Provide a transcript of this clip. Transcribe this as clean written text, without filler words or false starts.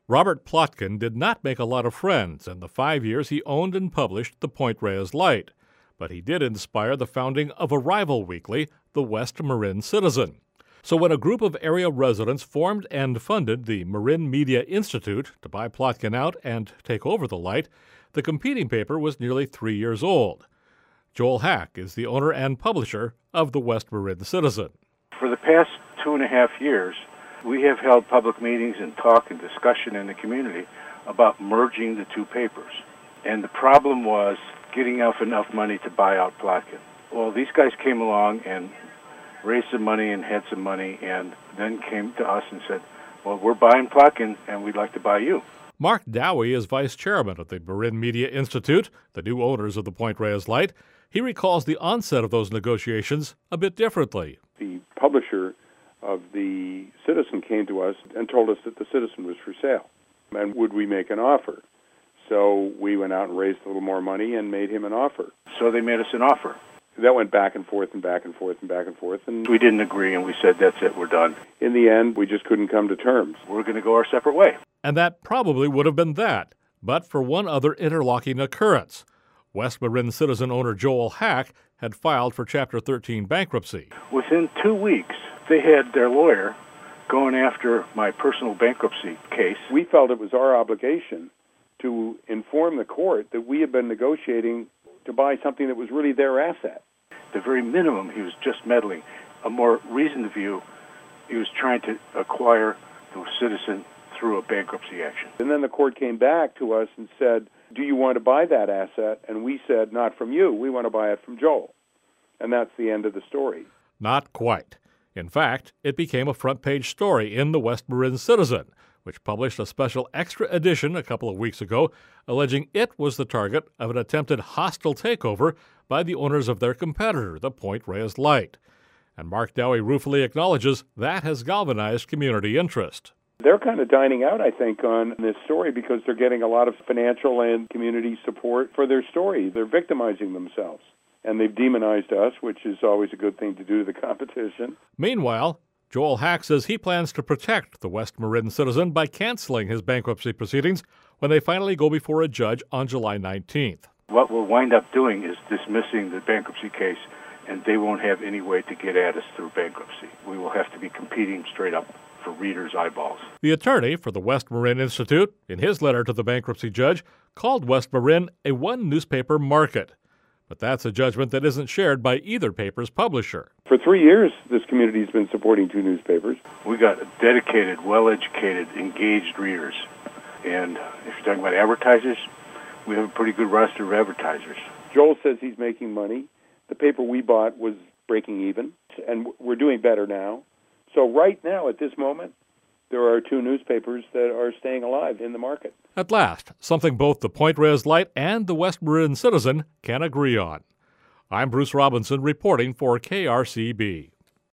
Robert Plotkin did not make a lot of friends in the 5 years he owned and published the Point Reyes Light, but he did inspire the founding of a rival weekly, the West Marin Citizen. So when a group of area residents formed and funded the Marin Media Institute to buy Plotkin out and take over the Light, the competing paper was nearly 3 years old. Joel Hack is the owner and publisher of the West Marin Citizen. For the past 2.5 years, we have held public meetings and talk and discussion in the community about merging the two papers. And the problem was getting enough money to buy out Plotkin. Well, these guys came along and raised some money and had some money and then came to us and said, well, we're buying Plotkin and we'd like to buy you. Mark Dowie is vice chairman of the Marin Media Institute, the new owners of the Point Reyes Light. He recalls the onset of those negotiations a bit differently. The publisher of the Citizen came to us and told us that the Citizen was for sale, and would we make an offer? So we went out and raised a little more money and made him an offer. So they made us an offer. That went back and forth and back and forth and back and forth. And we didn't agree, and we said, that's it, we're done. In the end, we just couldn't come to terms. We're going to go our separate way. And that probably would have been that, but for one other interlocking occurrence. West Marin Citizen owner Joel Hack had filed for Chapter 13 bankruptcy. Within 2 weeks, they had their lawyer going after my personal bankruptcy case. We felt it was our obligation to inform the court that we had been negotiating to buy something that was really their asset. The very minimum, he was just meddling. A more reasoned view, he was trying to acquire the Citizen through a bankruptcy action. And then the court came back to us and said, do you want to buy that asset? And we said, not from you. We want to buy it from Joel. And that's the end of the story. Not quite. In fact, it became a front-page story in the West Marin Citizen, which published a special extra edition a couple of weeks ago, alleging it was the target of an attempted hostile takeover by the owners of their competitor, the Point Reyes Light. And Mark Dowie ruefully acknowledges that has galvanized community interest. They're kind of dining out, I think, on this story because they're getting a lot of financial and community support for their story. They're victimizing themselves. And they've demonized us, which is always a good thing to do to the competition. Meanwhile, Joel Hack says he plans to protect the West Marin Citizen by canceling his bankruptcy proceedings when they finally go before a judge on July 19th. What we'll wind up doing is dismissing the bankruptcy case, and they won't have any way to get at us through bankruptcy. We will have to be competing straight up for readers' eyeballs. The attorney for the West Marin Institute, in his letter to the bankruptcy judge, called West Marin a one-newspaper market. But that's a judgment that isn't shared by either paper's publisher. For 3 years, this community has been supporting two newspapers. We got dedicated, well-educated, engaged readers. And if you're talking about advertisers, we have a pretty good roster of advertisers. Joel says he's making money. The paper we bought was breaking even, and we're doing better now. So right now, at this moment, there are two newspapers that are staying alive in the market. At last, something both the Point Reyes Light and the West Marin Citizen can agree on. I'm Bruce Robinson reporting for KRCB.